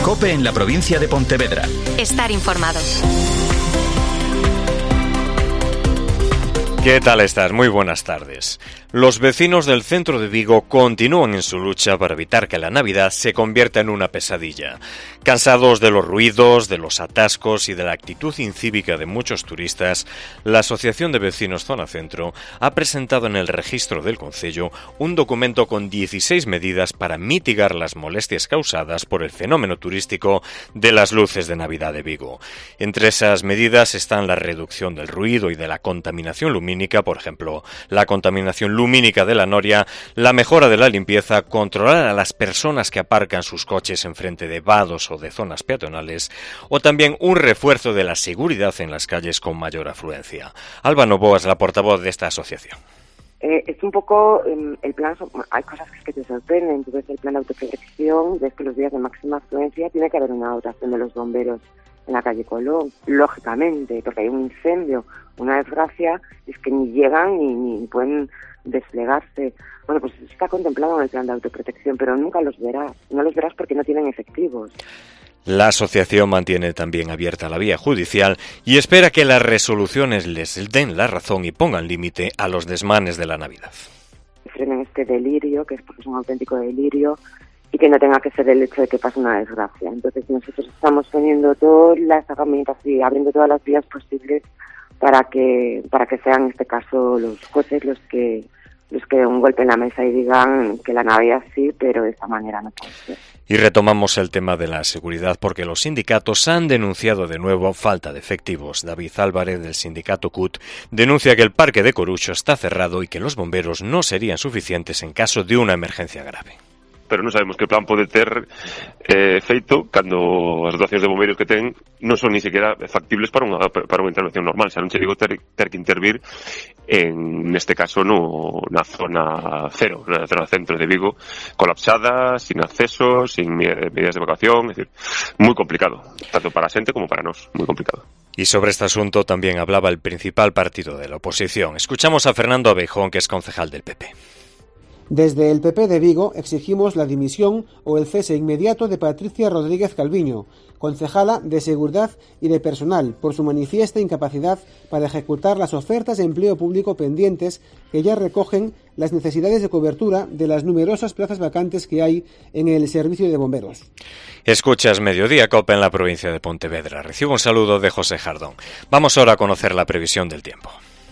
COPE en la provincia de Pontevedra. Estar informado. ¿Qué tal estás? Muy buenas tardes. Los vecinos del centro de Vigo continúan en su lucha para evitar que la Navidad se convierta en una pesadilla. Cansados de los ruidos, de los atascos y de la actitud incívica de muchos turistas, la Asociación de Vecinos Zona Centro ha presentado en el registro del concello un documento con 16 medidas para mitigar las molestias causadas por el fenómeno turístico de las luces de Navidad de Vigo. Entre esas medidas están la reducción del ruido y de la contaminación lumínica, por ejemplo, la contaminación lumínica de la noria, la mejora de la limpieza, controlar a las personas que aparcan sus coches enfrente de vados o de zonas peatonales, o también un refuerzo de la seguridad en las calles con mayor afluencia. Alba Novoa es la portavoz de esta asociación. Es un poco el plan, hay cosas que te sorprenden. Entonces el plan de autoprotección, ves que los días de máxima afluencia tiene que haber una dotación de los bomberos en la calle Colón, lógicamente, porque hay un incendio, una desgracia, es que ni llegan ni pueden desplegarse. Bueno, pues está contemplado en el plan de autoprotección, pero nunca los verás. No los verás porque no tienen efectivos. La asociación mantiene también abierta la vía judicial y espera que las resoluciones les den la razón y pongan límite a los desmanes de la Navidad. Frenen este delirio, que es porque es un auténtico delirio, y que no tenga que ser el hecho de que pase una desgracia. Entonces nosotros estamos poniendo todas las herramientas y abriendo todas las vías posibles para que sean en este caso los jueces los que den un golpe en la mesa y digan que la Navidad sí, pero de esta manera no puede ser. Y retomamos el tema de la seguridad porque los sindicatos han denunciado de nuevo falta de efectivos. David Álvarez, del sindicato CUT, denuncia que el parque de Corucho está cerrado y que los bomberos no serían suficientes en caso de una emergencia grave. Pero non sabemos que plan pode ter feito cando as dotacións de bombeiros que ten non son ni sequera factibles para unha intervención normal. Xa non che digo ter que intervir neste caso na zona cero, na zona centro de Vigo, colapsada, sin acceso, sin medidas de evacuación, es decir, moi complicado, tanto para a xente como para nós, moi complicado. Y sobre este asunto también hablaba el principal partido de la oposición. Escuchamos a Fernando Abejón, que es concejal del PP. Desde el PP de Vigo exigimos la dimisión o el cese inmediato de Patricia Rodríguez Calviño, concejala de Seguridad y de Personal, por su manifiesta incapacidad para ejecutar las ofertas de empleo público pendientes que ya recogen las necesidades de cobertura de las numerosas plazas vacantes que hay en el servicio de bomberos. Escuchas Mediodía COPE en la provincia de Pontevedra. Recibo un saludo de José Jardón. Vamos ahora a conocer la previsión del tiempo.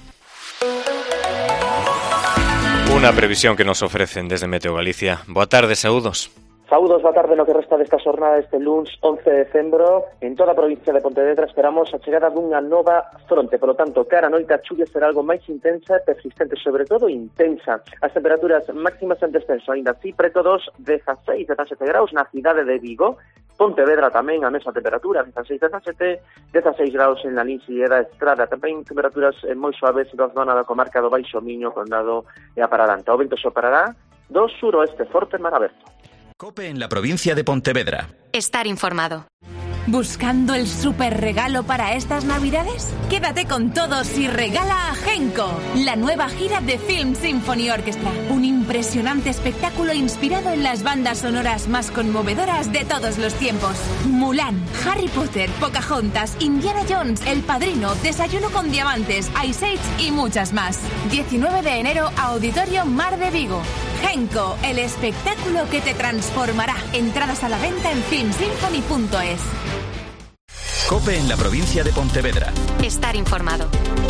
Una previsión que nos ofrecen desde Meteo Galicia. Boa tarde, saúdos. Saúdos, boa tarde no que resta desta xornada este luns 11 de decembro. En toda a provincia de Pontevedra esperamos a chegada dunha nova fronte, polo tanto, cara a noite a chuvia será algo máis intensa e persistente, sobre todo intensa. As temperaturas máximas en descenso, ainda así, preto dos 16, 17 graus na cidade de Vigo. Pontevedra tamén a mesma temperatura, 16, 17, 16 graus en la Linsi e da Estrada. Tamén temperaturas moi suaves da zona da comarca do Baixo Miño, Condado e a Paralanta. O vento soprará do suroeste forte mar aberto. COPE en la provincia de Pontevedra. Estar informado. ¿Buscando el super regalo para estas Navidades? Quédate con todos y regala a Genco, la nueva gira de Film Symphony Orchestra. Un impresionante espectáculo inspirado en las bandas sonoras más conmovedoras de todos los tiempos. Mulan, Harry Potter, Pocahontas, Indiana Jones, El Padrino, Desayuno con Diamantes, Ice Age y muchas más. 19 de enero, Auditorio Mar de Vigo. Genco, el espectáculo que te transformará. Entradas a la venta en filmsymphony.es. COPE en la provincia de Pontevedra. Estar informado.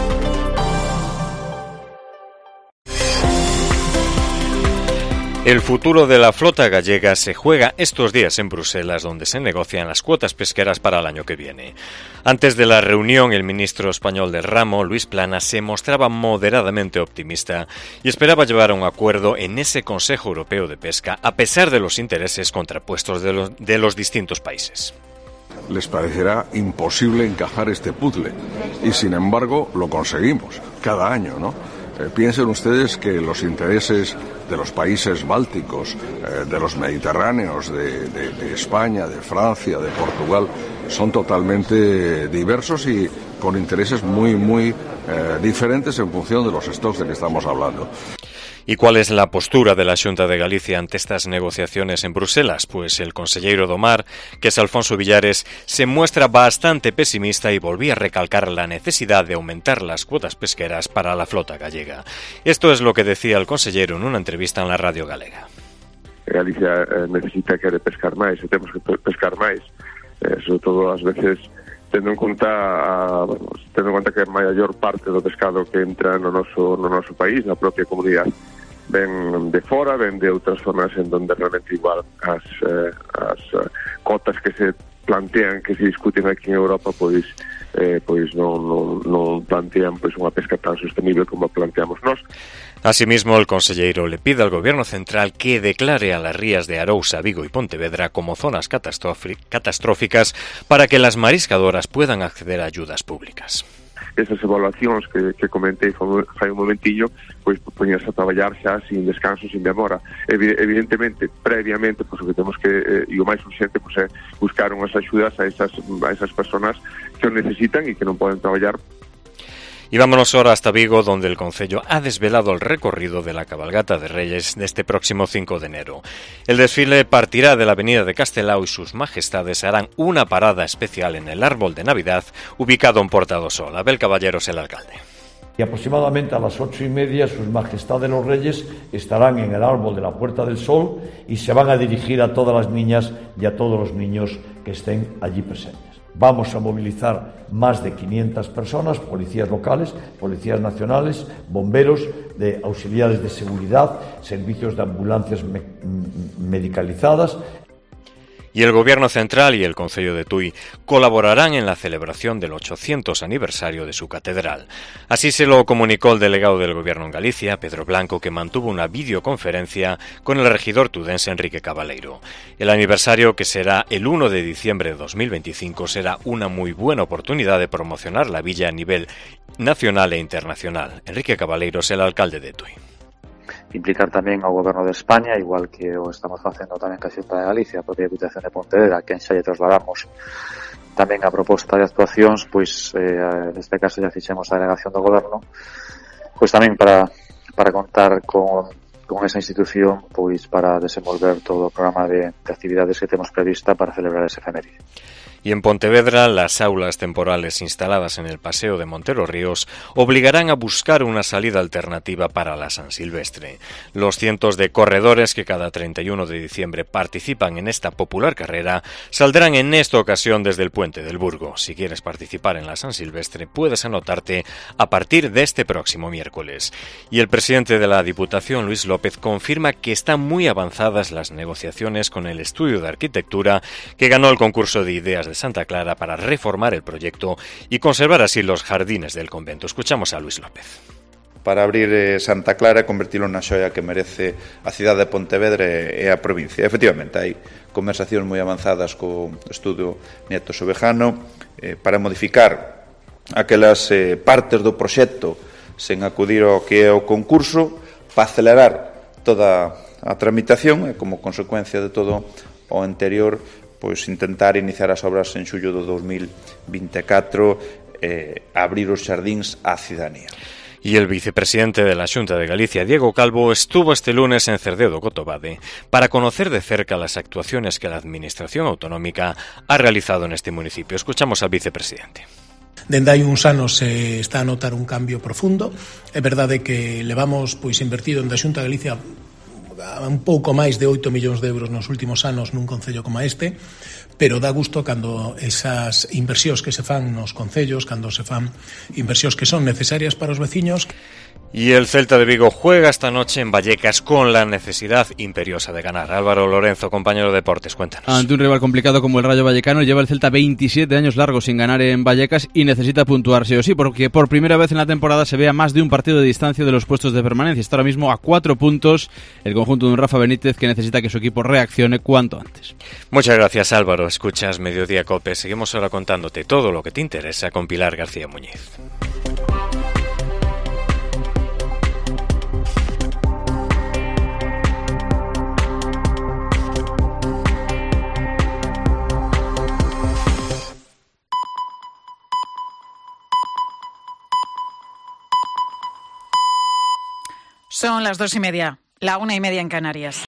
El futuro de la flota gallega se juega estos días en Bruselas, donde se negocian las cuotas pesqueras para el año que viene. Antes de la reunión, el ministro español del ramo, Luis Planas, se mostraba moderadamente optimista y esperaba llevar a un acuerdo en ese Consejo Europeo de Pesca, a pesar de los intereses contrapuestos de los distintos países. Les parecerá imposible encajar este puzzle y sin embargo lo conseguimos cada año, ¿no? Piensen ustedes que los intereses de los países bálticos, de los mediterráneos, de España, de Francia, de Portugal, son totalmente diversos y con intereses muy diferentes en función de los stocks de que estamos hablando. ¿Y cuál es la postura de la Xunta de Galicia ante estas negociaciones en Bruselas? Pues el conselleiro do Mar, que es Alfonso Villares, se muestra bastante pesimista y volvía a recalcar la necesidad de aumentar las cuotas pesqueras para la flota gallega. Esto es lo que decía el consellero en una entrevista en la radio galega. Galicia necesita que pescar máis, e temos que pescar máis, sobre todo ás veces tendo en conta que a maior parte do pescado que entra no noso país, na propia comunidade, ven de fora, ven de outras zonas en donde realmente igual as cotas que se plantean, que se discuten aquí en Europa, pois non plantean unha pesca tan sostenible como planteamos nós. Asimismo, el conselleiro le pide al Gobierno central que declare a las rías de Arousa, Vigo y Pontevedra como zonas catastróficas para que las mariscadoras puedan acceder a ayudas públicas. Esas evaluacións que comentei fai un momentillo, pois poñerse a traballar xa sin descanso, sin demora. Evidentemente, previamente, pois o que temos que, e o máis urgente, pois é buscar unhas axudas a esas personas que o necesitan e que non poden traballar. Y vámonos ahora hasta Vigo, donde el concello ha desvelado el recorrido de la cabalgata de Reyes de este próximo 5 de enero. El desfile partirá de la avenida de Castelao y sus majestades harán una parada especial en el árbol de Navidad ubicado en Porta do Sol. Abel Caballeros, el alcalde. Y aproximadamente a las 8:30 sus majestades los reyes estarán en el árbol de la Puerta del Sol y se van a dirigir a todas las niñas y a todos los niños que estén allí presentes. Vamos a movilizar más de 500 personas, policías locales, policías nacionales, bomberos, de auxiliares de seguridad, servicios de ambulancias medicalizadas. Y el Gobierno central y el Concello de Tui colaborarán en la celebración del 800 aniversario de su catedral. Así se lo comunicó el delegado del Gobierno en Galicia, Pedro Blanco, que mantuvo una videoconferencia con el regidor tudense Enrique Cabaleiro. El aniversario, que será el 1 de diciembre de 2025, será una muy buena oportunidad de promocionar la villa a nivel nacional e internacional. Enrique Cabaleiro es el alcalde de Tui. Implicar tamén ao Goberno de España, igual que o estamos facendo tamén ca Xunta de Galicia, a propia Diputación de Pontevedra, a quen xa lle trasladamos tamén a proposta de actuacións, pois neste caso xa fixemos a delegación do Goberno, pois tamén para contar con esa institución, pois para desenvolver todo o programa de actividades que temos prevista para celebrar ese efeméride. Y en Pontevedra, las aulas temporales instaladas en el Paseo de Montero Ríos obligarán a buscar una salida alternativa para la San Silvestre. Los cientos de corredores que cada 31 de diciembre participan en esta popular carrera saldrán en esta ocasión desde el Puente del Burgo. Si quieres participar en la San Silvestre, puedes anotarte a partir de este próximo miércoles. Y el presidente de la Diputación, Luis López, confirma que están muy avanzadas las negociaciones con el Estudio de Arquitectura que ganó el concurso de ideas de Santa Clara para reformar el proyecto y conservar así los jardines del convento. Escuchamos a Luis López. Para abrir Santa Clara e convertilo na xoia que merece a cidade de Pontevedra e a provincia. Efectivamente, hai conversacións moi avanzadas co Estudio Nieto Sobejano para modificar aquelas partes do proxecto sen acudir ao que é o concurso, para acelerar toda a tramitación e como consecuencia de todo o anterior, pois intentar iniciar as obras en xullo do 2024 abrir os xardíns á cidadanía. Y el vicepresidente de la Xunta de Galicia, Diego Calvo, estuvo este lunes en Cerdeu do Cotobade para conocer de cerca las actuaciones que la Administración Autonómica ha realizado en este municipio. Escuchamos al vicepresidente. Dende hai uns anos se está a notar un cambio profundo. É verdade que levamos invertido en da Xunta de Galicia un pouco máis de 8 millóns de euros nos últimos anos nun concello como este, pero dá gusto cando esas inversións que se fan nos concellos, cando se fan inversións que son necesarias para os veciños. Y el Celta de Vigo juega esta noche en Vallecas con la necesidad imperiosa de ganar. Álvaro Lorenzo, compañero de Deportes, cuéntanos. Ante un rival complicado como el Rayo Vallecano, lleva el Celta 27 años largos sin ganar en Vallecas y necesita puntuar sí o sí, porque por primera vez en la temporada se ve a más de un partido de distancia de los puestos de permanencia. Está ahora mismo a 4 puntos el conjunto de un Rafa Benítez que necesita que su equipo reaccione cuanto antes. Muchas gracias, Álvaro. Escuchas Mediodía Cope. Seguimos ahora contándote todo lo que te interesa con Pilar García Muñiz. Son las 2:30, la 1:30 en Canarias.